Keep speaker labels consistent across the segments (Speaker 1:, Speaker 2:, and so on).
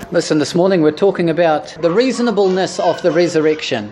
Speaker 1: Listen, this morning we're talking about the reasonableness of the resurrection.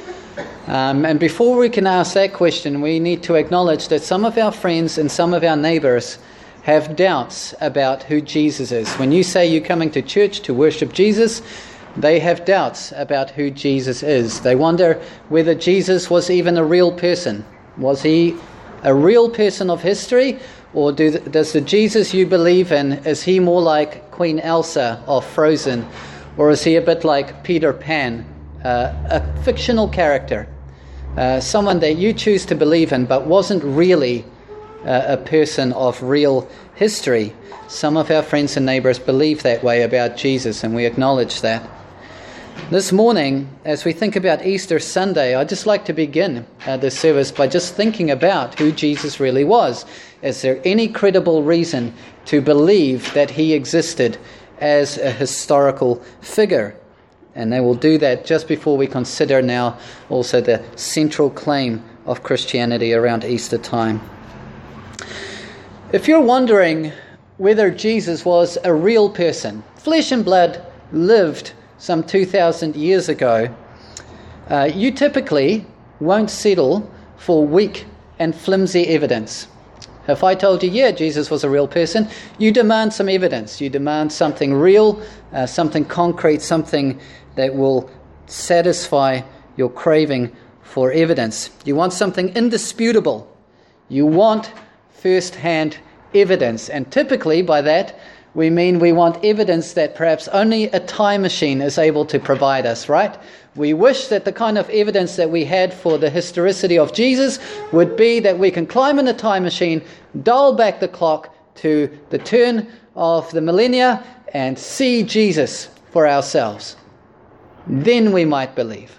Speaker 1: And before we can ask that question, we need to acknowledge that some of our friends and some of our neighbours have doubts about who Jesus is. When you say you're coming to church to worship Jesus, they have doubts about who Jesus is. They wonder whether Jesus was even a real person. Was he a real person of history? Or does the Jesus you believe in, is he more like Queen Elsa of Frozen? Or is he a bit like Peter Pan, a fictional character? Someone that you choose to believe in but wasn't really a person of real history. Some of our friends and neighbours believe that way about Jesus, and we acknowledge that. This morning, as we think about Easter Sunday, I'd just like to begin this service by just thinking about who Jesus really was. Is there any credible reason to believe that he existed as a historical figure? And they will do that just before we consider now also the central claim of Christianity around Easter time. If you're wondering whether Jesus was a real person, flesh and blood, lived some 2,000 years ago, you typically won't settle for weak and flimsy evidence. If I told you, yeah, Jesus was a real person, you demand some evidence. You demand something real, something concrete, something that will satisfy your craving for evidence. You want something indisputable. You want first-hand evidence. And typically by that, we mean we want evidence that perhaps only a time machine is able to provide us, right? We wish that the kind of evidence that we had for the historicity of Jesus would be that we can climb in a time machine, dial back the clock to the turn of the millennia and see Jesus for ourselves. Then we might believe.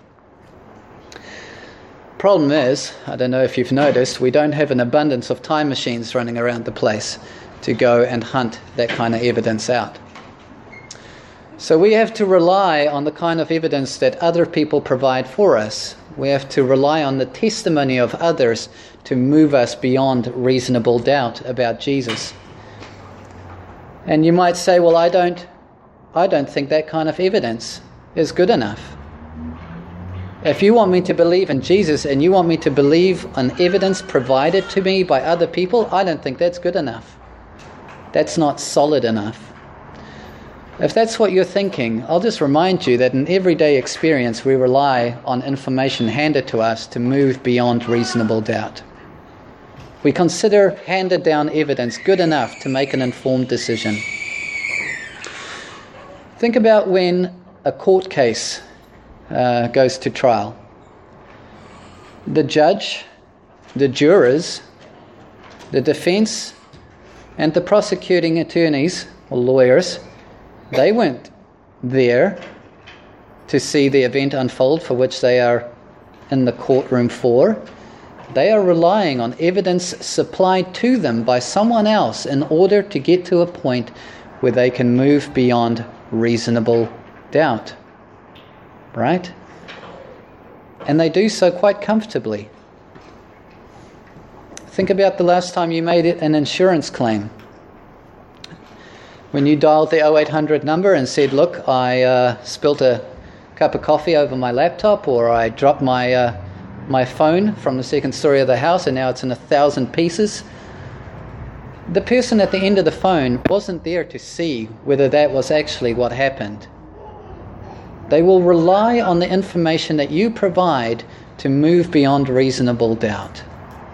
Speaker 1: Problem is, I don't know if you've noticed, we don't have an abundance of time machines running around the place to go and hunt that kind of evidence out. So we have to rely on the kind of evidence that other people provide for us. We have to rely on the testimony of others to move us beyond reasonable doubt about Jesus. And you might say, well, I don't think that kind of evidence is good enough. If you want me to believe in Jesus and you want me to believe on evidence provided to me by other people, I don't think that's good enough. That's not solid enough. If that's what you're thinking, I'll just remind you that in everyday experience we rely on information handed to us to move beyond reasonable doubt. We consider handed down evidence good enough to make an informed decision. Think about when a court case goes to trial. The judge, the jurors, the defense, and the prosecuting attorneys or lawyers, they weren't there to see the event unfold for which they are in the courtroom for. They are relying on evidence supplied to them by someone else in order to get to a point where they can move beyond reasonable doubt. Right? And they do so quite comfortably. Think about the last time you made an insurance claim. When you dialed the 0800 number and said, look, I spilt a cup of coffee over my laptop, or I dropped my phone from the second story of the house and now it's in 1,000 pieces. The person at the end of the phone wasn't there to see whether that was actually what happened. They will rely on the information that you provide to move beyond reasonable doubt.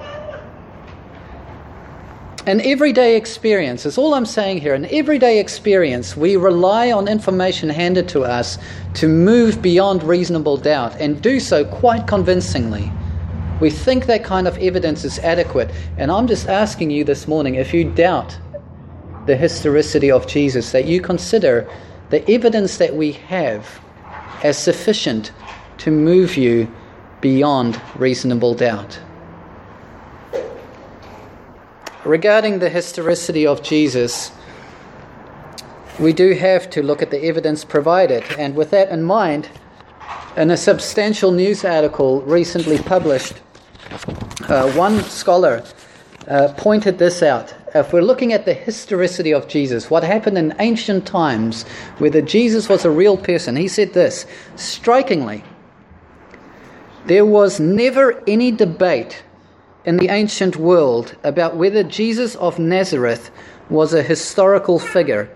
Speaker 1: An everyday experience is all I'm saying here. An everyday experience, we rely on information handed to us to move beyond reasonable doubt and do so quite convincingly. We think that kind of evidence is adequate. And I'm just asking you this morning, if you doubt the historicity of Jesus, that you consider the evidence that we have as sufficient to move you beyond reasonable doubt. Regarding the historicity of Jesus, we do have to look at the evidence provided. And with that in mind, in a substantial news article recently published, one scholar pointed this out. if we're looking at the historicity of Jesus, what happened in ancient times, whether Jesus was a real person, he said this, strikingly, there was never any debate in the ancient world about whether Jesus of Nazareth was a historical figure.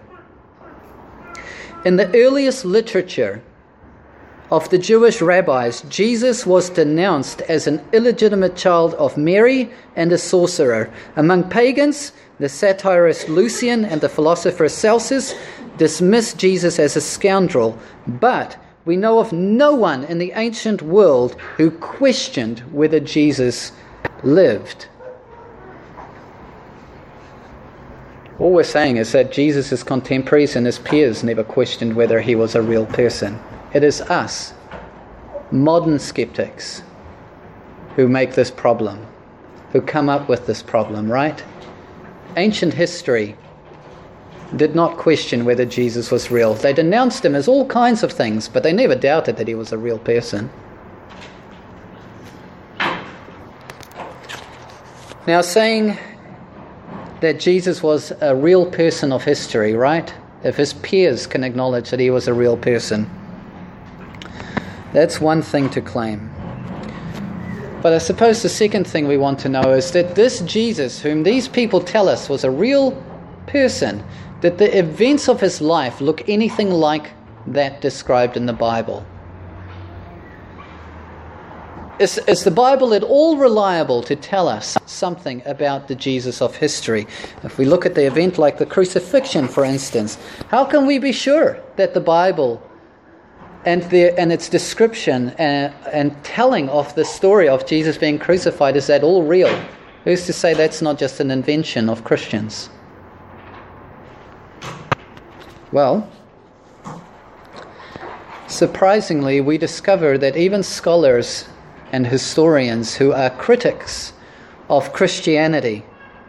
Speaker 1: In the earliest literature of the Jewish rabbis, Jesus was denounced as an illegitimate child of Mary and a sorcerer. Among pagans, the satirist Lucian and the philosopher Celsus dismissed Jesus as a scoundrel, but we know of no one in the ancient world who questioned whether Jesus lived. All we're saying is that Jesus' contemporaries and his peers never questioned whether he was a real person. It is us, modern skeptics, who make this problem, who come up with this problem, right? Ancient history did not question whether Jesus was real. They denounced him as all kinds of things, but they never doubted that he was a real person. Now, saying that Jesus was a real person of history, right? If his peers can acknowledge that he was a real person, that's one thing to claim. But I suppose the second thing we want to know is that this Jesus, whom these people tell us was a real person, that the events of his life look anything like that described in the Bible. Is the Bible at all reliable to tell us something about the Jesus of history? If we look at the event like the crucifixion, for instance, how can we be sure that the Bible and its description and telling of the story of Jesus being crucified is at all real? Who's to say that's not just an invention of Christians? Well, surprisingly, we discover that even scholars and historians who are critics of Christianity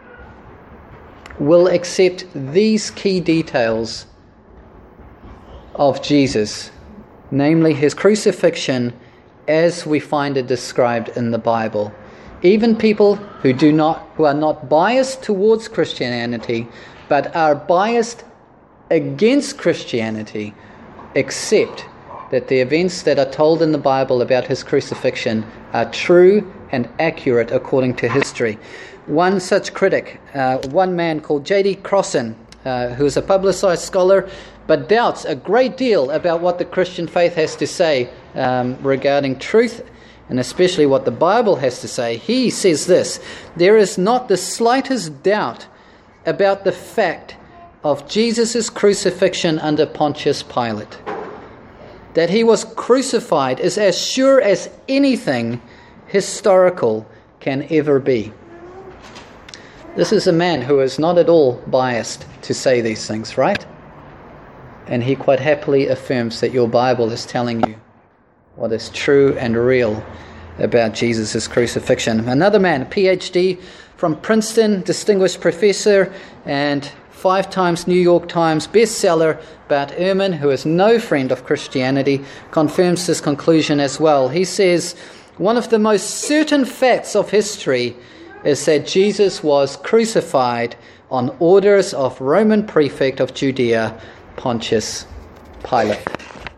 Speaker 1: will accept these key details of Jesus, namely his crucifixion as we find it described in the Bible. Even people who are not biased towards Christianity, but are biased against Christianity, accept that the events that are told in the Bible about his crucifixion are true and accurate according to history. One such critic, one man called J.D. Crossan, who is a publicized scholar, but doubts a great deal about what the Christian faith has to say regarding truth, and especially what the Bible has to say. He says this: there is not the slightest doubt about the fact of Jesus' crucifixion under Pontius Pilate. That he was crucified is as sure as anything historical can ever be. This is a man who is not at all biased to say these things, right? And he quite happily affirms that your Bible is telling you what is true and real about Jesus' crucifixion. Another man, a PhD from Princeton, distinguished professor and 5 times New York Times bestseller, Bart Ehrman, who is no friend of Christianity, confirms this conclusion as well. He says, one of the most certain facts of history is that Jesus was crucified on orders of Roman prefect of Judea, Pontius Pilate.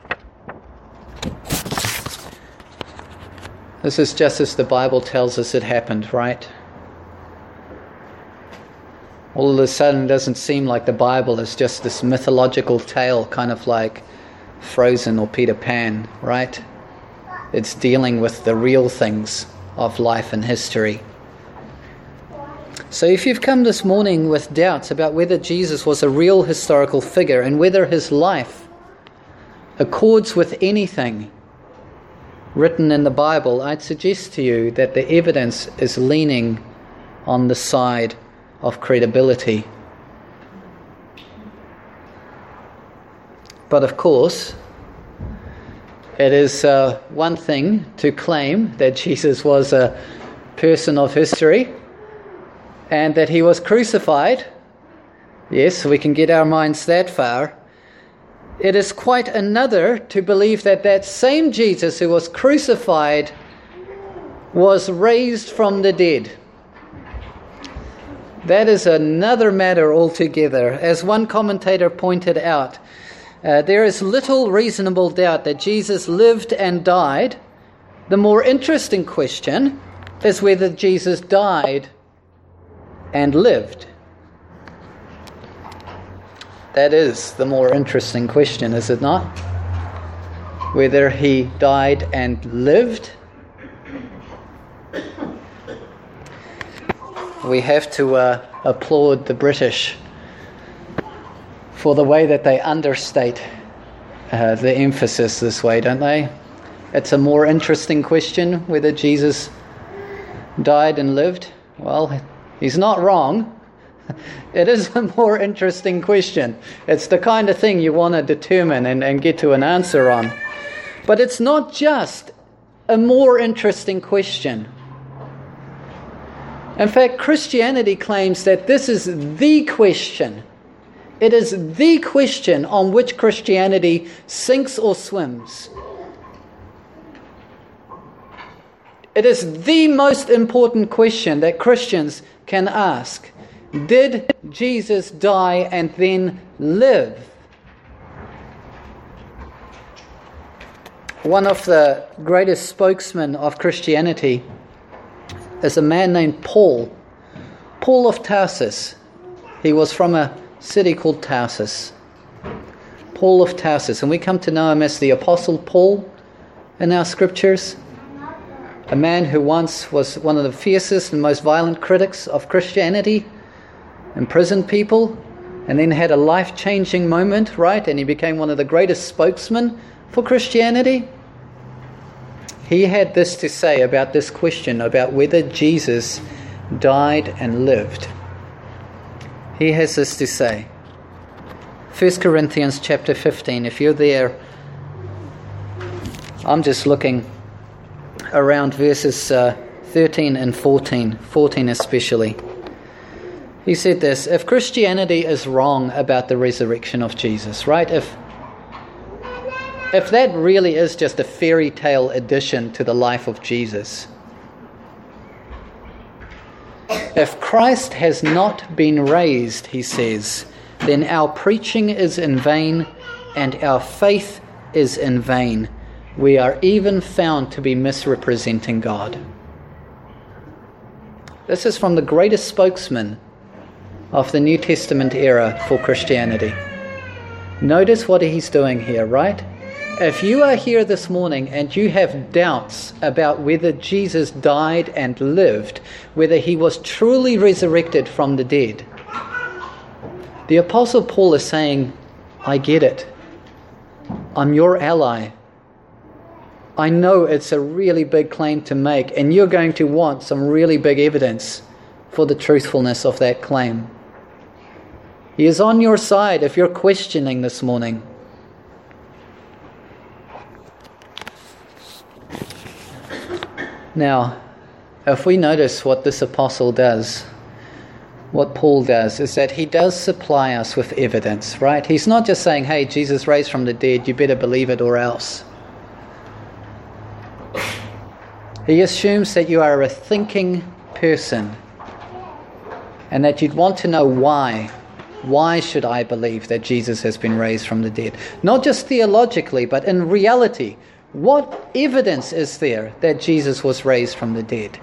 Speaker 1: This is just as the Bible tells us it happened, right? All of a sudden it doesn't seem like the Bible is just this mythological tale, kind of like Frozen or Peter Pan, right? It's dealing with the real things of life and history. So if you've come this morning with doubts about whether Jesus was a real historical figure and whether his life accords with anything written in the Bible, I'd suggest to you that the evidence is leaning on the side of credibility. But of course, it is one thing to claim that Jesus was a person of history and that he was crucified. Yes, we can get our minds that far. It is quite another to believe that that same Jesus who was crucified was raised from the dead. That is another matter altogether. As one commentator pointed out, there is little reasonable doubt that Jesus lived and died. The more interesting question is whether Jesus died and lived. That is the more interesting question, is it not? Whether he died and lived. We have to applaud the British for the way that they understate the emphasis this way, don't they? It's a more interesting question whether Jesus died and lived. Well, he's not wrong. It is a more interesting question. It's the kind of thing you want to determine and get to an answer on. But it's not just a more interesting question. In fact, Christianity claims that this is the question. It is the question on which Christianity sinks or swims. It is the most important question that Christians can ask. Did Jesus die and then live? One of the greatest spokesmen of Christianity is a man named Paul of Tarsus. He was from a city called Tarsus. Paul of Tarsus. And we come to know him as the Apostle Paul in our scriptures. A man who once was one of the fiercest and most violent critics of Christianity, imprisoned people, and then had a life-changing moment, right? And he became one of the greatest spokesmen for Christianity. He had this to say about this question, about whether Jesus died and lived. He has this to say. 1 Corinthians chapter 15, if you're there, I'm just looking around verses 13 and 14 especially. He said this: if Christianity is wrong about the resurrection of Jesus, right? If that really is just a fairy tale addition to the life of Jesus, if Christ has not been raised, he says, then our preaching is in vain and our faith is in vain. We are even found to be misrepresenting God. This is from the greatest spokesman of the New Testament era for Christianity. Notice what he's doing here, right? If you are here this morning and you have doubts about whether Jesus died and lived, whether he was truly resurrected from the dead, the Apostle Paul is saying, I get it. I'm your ally. I know it's a really big claim to make, and you're going to want some really big evidence for the truthfulness of that claim. He is on your side if you're questioning this morning. Now, if we notice what this apostle does, what Paul does, is that he does supply us with evidence, right? He's not just saying, hey, Jesus raised from the dead, you better believe it or else. He assumes that you are a thinking person and that you'd want to know why. Why should I believe that Jesus has been raised from the dead? Not just theologically, but in reality. What evidence is there that Jesus was raised from the dead?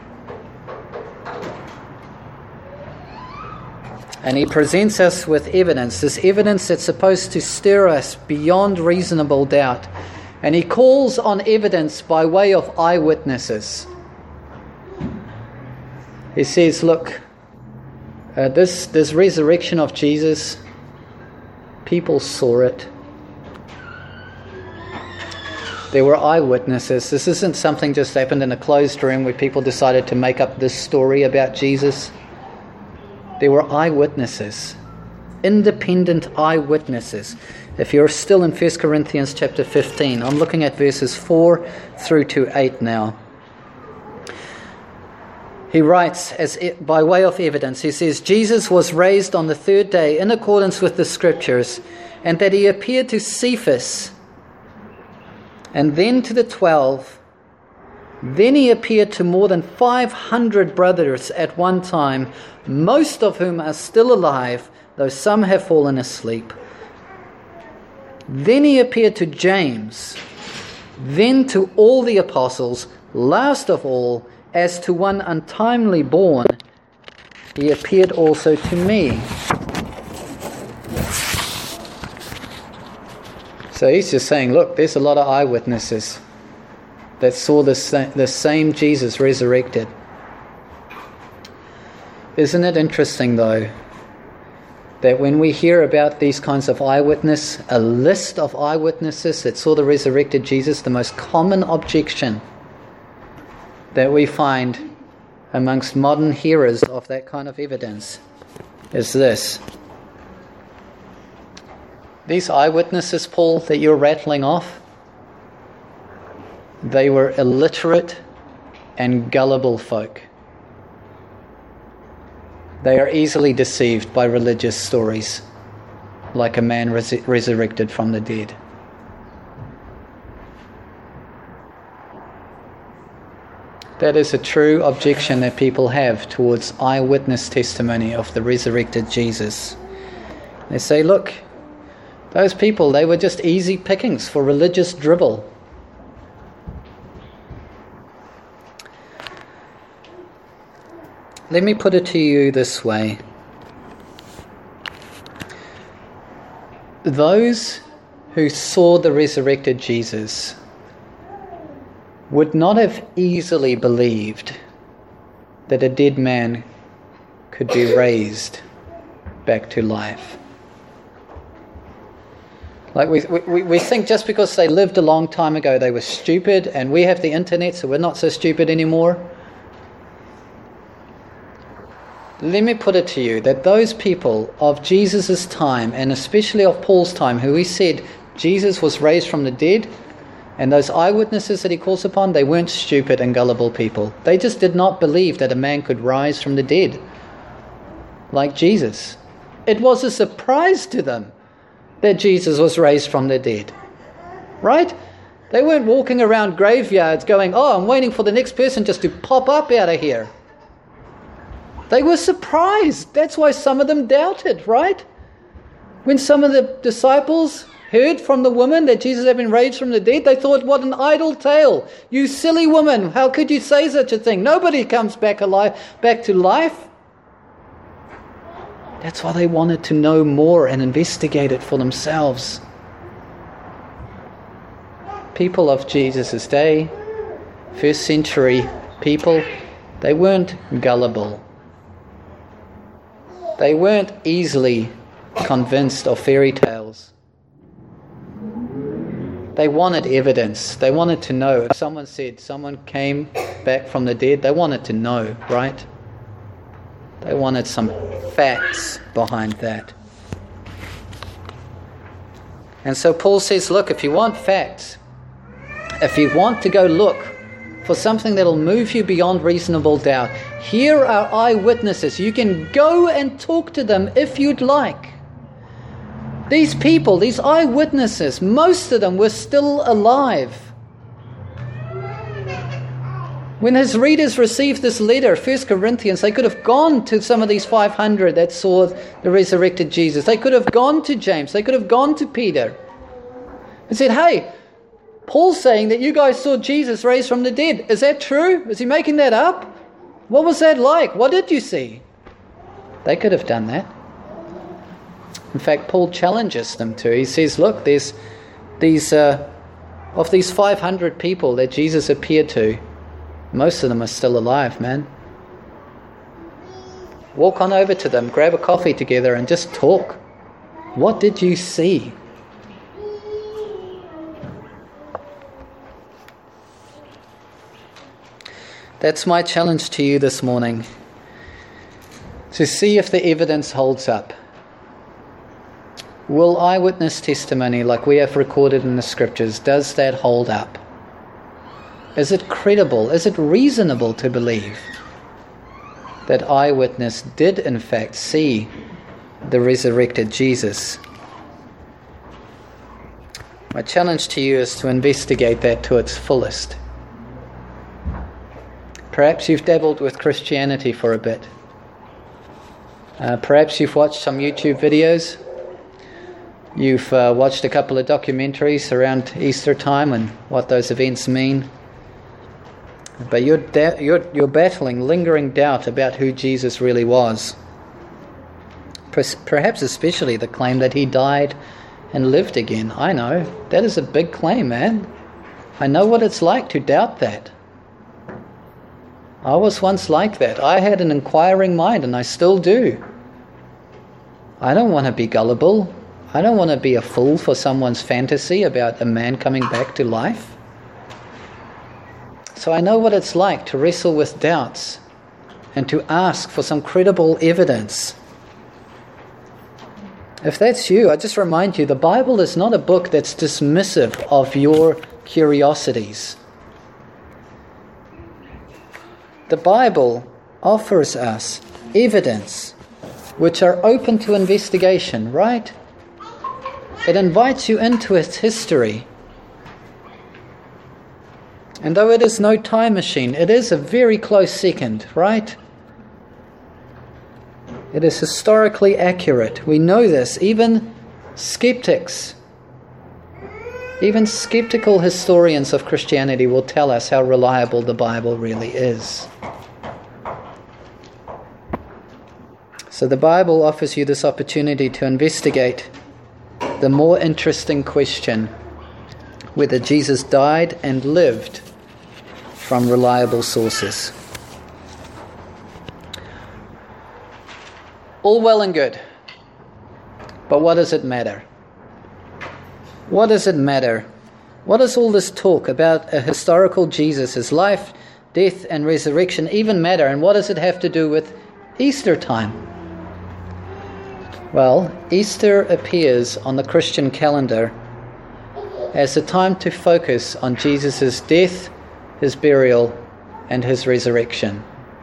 Speaker 1: And he presents us with evidence, this evidence that's supposed to stir us beyond reasonable doubt. And he calls on evidence by way of eyewitnesses. He says, look, this resurrection of Jesus, people saw it. There were eyewitnesses. This isn't something just happened in a closed room where people decided to make up this story about Jesus. There were eyewitnesses, independent eyewitnesses. If you're still in 1 Corinthians chapter 15, I'm looking at verses 4 through to 8 now. He writes, by way of evidence, he says, Jesus was raised on the third day in accordance with the Scriptures, and that he appeared to Cephas, and then to the 12. Then he appeared to more than 500 brothers at one time, most of whom are still alive, though some have fallen asleep. Then he appeared to James, then to all the apostles. Last of all, as to one untimely born, he appeared also to me. So he's just saying, look, there's a lot of eyewitnesses that saw the same Jesus resurrected. Isn't it interesting, though, that when we hear about these kinds of eyewitness, a list of eyewitnesses that saw the resurrected Jesus, the most common objection that we find amongst modern hearers of that kind of evidence is this. These eyewitnesses, Paul, that you're rattling off, they were illiterate and gullible folk. They are easily deceived by religious stories, like a man resurrected from the dead. That is a true objection that people have towards eyewitness testimony of the resurrected Jesus. They say, look, those people, they were just easy pickings for religious dribble. Let me put it to you this way. Those who saw the resurrected Jesus would not have easily believed that a dead man could be raised back to life. Like we think just because they lived a long time ago they were stupid, and we have the internet so we're not so stupid anymore. Let me put it to you that those people of Jesus' time, and especially of Paul's time, who he said Jesus was raised from the dead, and those eyewitnesses that he calls upon, they weren't stupid and gullible people. They just did not believe that a man could rise from the dead like Jesus. It was a surprise to them that Jesus was raised from the dead. Right? They weren't walking around graveyards going, oh, I'm waiting for the next person just to pop up out of here. They were surprised. That's why some of them doubted, right? When some of the disciples heard from the woman that Jesus had been raised from the dead, they thought, what an idle tale. You silly woman, how could you say such a thing? Nobody comes back alive, back to life. That's why they wanted to know more and investigate it for themselves. People of Jesus' day, first century people, they weren't gullible. They weren't easily convinced of fairy tales. They wanted evidence. They wanted to know. If someone said someone came back from the dead, they wanted to know, right? They wanted some facts behind that. And so Paul says, look, if you want facts, if you want to go look for something that'll move you beyond reasonable doubt, here are eyewitnesses. You can go and talk to them if you'd like. These people, these eyewitnesses, most of them were still alive. When his readers received this letter, 1 Corinthians, they could have gone to some of these 500 that saw the resurrected Jesus. They could have gone to James. They could have gone to Peter and said, hey, Paul's saying that you guys saw Jesus raised from the dead. Is that true? Is he making that up? What was that like? What did you see? They could have done that. In fact, Paul challenges them to. He says, look, there's of these 500 people that Jesus appeared to, most of them are still alive, man. Walk on over to them, grab a coffee together and just talk. What did you see? That's my challenge to you this morning. To see if the evidence holds up. Will eyewitness testimony like we have recorded in the scriptures, does that hold up? Is it credible? Is it reasonable to believe that eyewitness did in fact see the resurrected Jesus? My challenge to you is to investigate that to its fullest. Perhaps you've dabbled with Christianity for a bit. Perhaps you've watched some YouTube videos. You've watched a couple of documentaries around Easter time and what those events mean. But you're battling lingering doubt about who Jesus really was. Perhaps especially the claim that he died and lived again. I know, that is a big claim, man. I know what it's like to doubt that. I was once like that. I had an inquiring mind, and I still do. I don't want to be gullible. I don't want to be a fool for someone's fantasy about a man coming back to life. So I know what it's like to wrestle with doubts and to ask for some credible evidence. If that's you, I just remind you, the Bible is not a book that's dismissive of your curiosities. The Bible offers us evidence which are open to investigation, right? It invites you into its history. And though it is no time machine, it is a very close second, right? It is historically accurate. We know this. Even skeptics, even skeptical historians of Christianity will tell us how reliable the Bible really is. So the Bible offers you this opportunity to investigate the more interesting question, whether Jesus died and lived from reliable sources. All well and good, but what does it matter? What does it matter? What does all this talk about a historical Jesus, his life, death and resurrection even matter? And what does it have to do with Easter time? Well, Easter appears on the Christian calendar as a time to focus on Jesus' death, his burial, and his resurrection.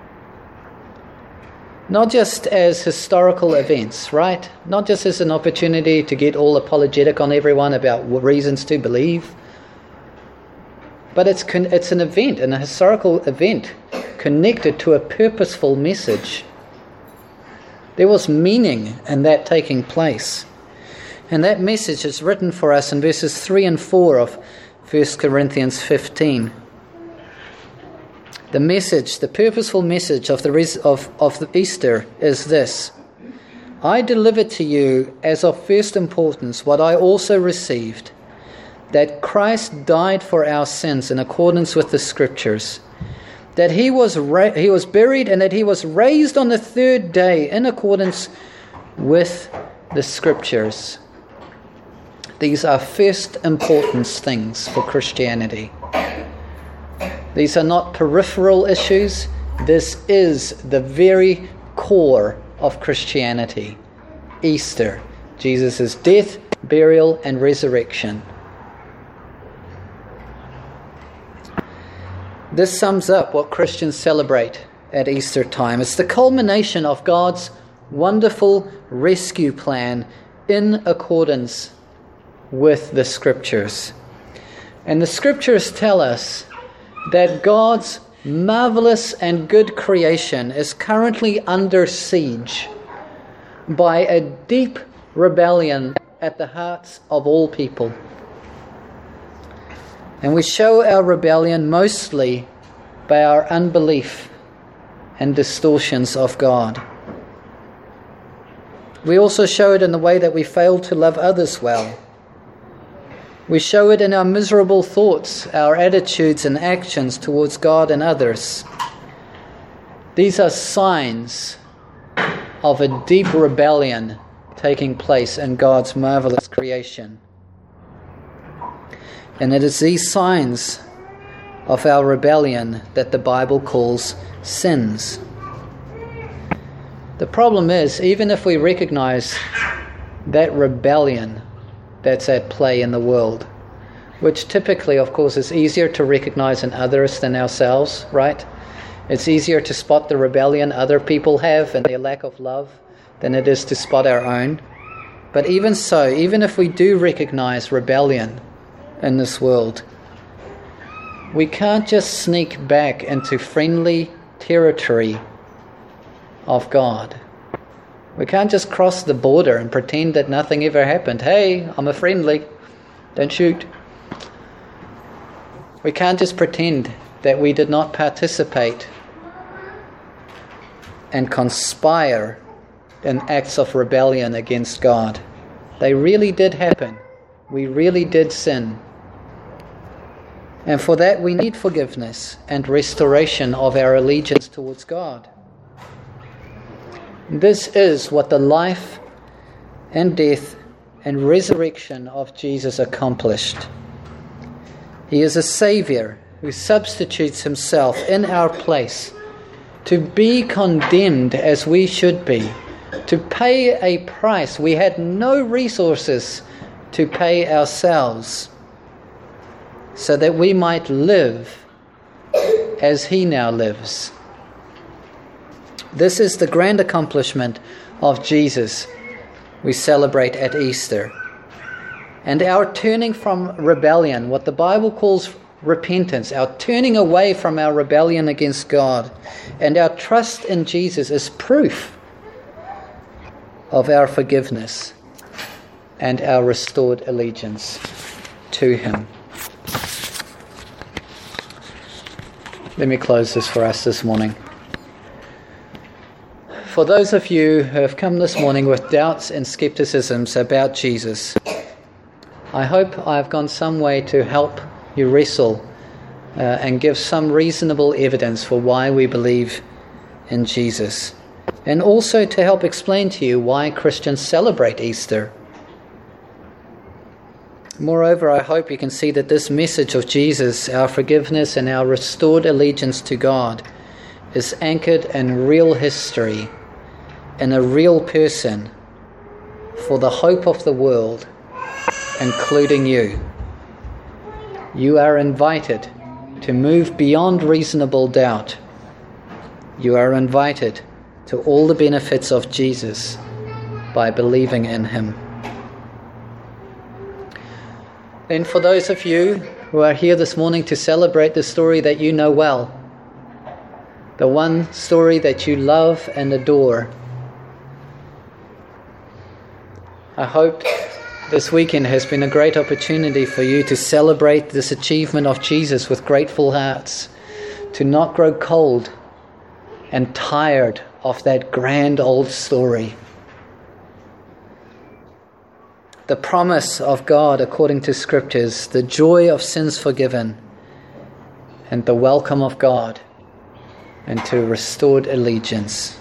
Speaker 1: Not just as historical events, right? Not just as an opportunity to get all apologetic on everyone about reasons to believe. But it's an event, a historical event, connected to a purposeful message. There was meaning in that taking place. And that message is written for us in verses 3 and 4 of 1 Corinthians 15. The message, the purposeful message of the Easter is this: I delivered to you as of first importance what I also received, that Christ died for our sins in accordance with the Scriptures, that he was buried, and that he was raised on the third day in accordance with the Scriptures. These are first importance things for Christianity. These are not peripheral issues. This is the very core of Christianity. Easter, Jesus' death, burial, and resurrection. This sums up what Christians celebrate at Easter time. It's the culmination of God's wonderful rescue plan in accordance with the Scriptures. And the Scriptures tell us that God's marvelous and good creation is currently under siege by a deep rebellion at the hearts of all people. And we show our rebellion mostly by our unbelief and distortions of God. We also show it in the way that we fail to love others well. We show it in our miserable thoughts, our attitudes and actions towards God and others. These are signs of a deep rebellion taking place in God's marvelous creation. And it is these signs of our rebellion that the Bible calls sins. The problem is, even if we recognize that rebellion that's at play in the world, which typically, of course, is easier to recognize in others than ourselves, right? It's easier to spot the rebellion other people have and their lack of love than it is to spot our own. But even so, even if we do recognize rebellion in this world, we can't just sneak back into friendly territory of God. We can't just cross the border and pretend that nothing ever happened. Hey, I'm a friendly, don't shoot. We can't just pretend that we did not participate and conspire in acts of rebellion against God. They really did happen. We really did sin. And for that we need forgiveness and restoration of our allegiance towards God. This is what the life and death and resurrection of Jesus accomplished. He is a Saviour who substitutes himself in our place to be condemned as we should be, to pay a price we had no resources to pay ourselves, so that we might live as he now lives. This is the grand accomplishment of Jesus we celebrate at Easter. And our turning from rebellion, what the Bible calls repentance, our turning away from our rebellion against God, and our trust in Jesus is proof of our forgiveness and our restored allegiance to him. Let me close this for us this morning. For those of you who have come this morning with doubts and skepticisms about Jesus, I hope I've gone some way to help you wrestle and give some reasonable evidence for why we believe in Jesus, and also to help explain to you why Christians celebrate Easter. Moreover, I hope you can see that this message of Jesus, our forgiveness and our restored allegiance to God, is anchored in real history, in a real person, for the hope of the world, including you. You are invited to move beyond reasonable doubt. You are invited to all the benefits of Jesus by believing in him. And for those of you who are here this morning to celebrate the story that you know well, the one story that you love and adore, I hope this weekend has been a great opportunity for you to celebrate this achievement of Jesus with grateful hearts, to not grow cold and tired of that grand old story. The promise of God according to Scriptures, the joy of sins forgiven, and the welcome of God into restored allegiance.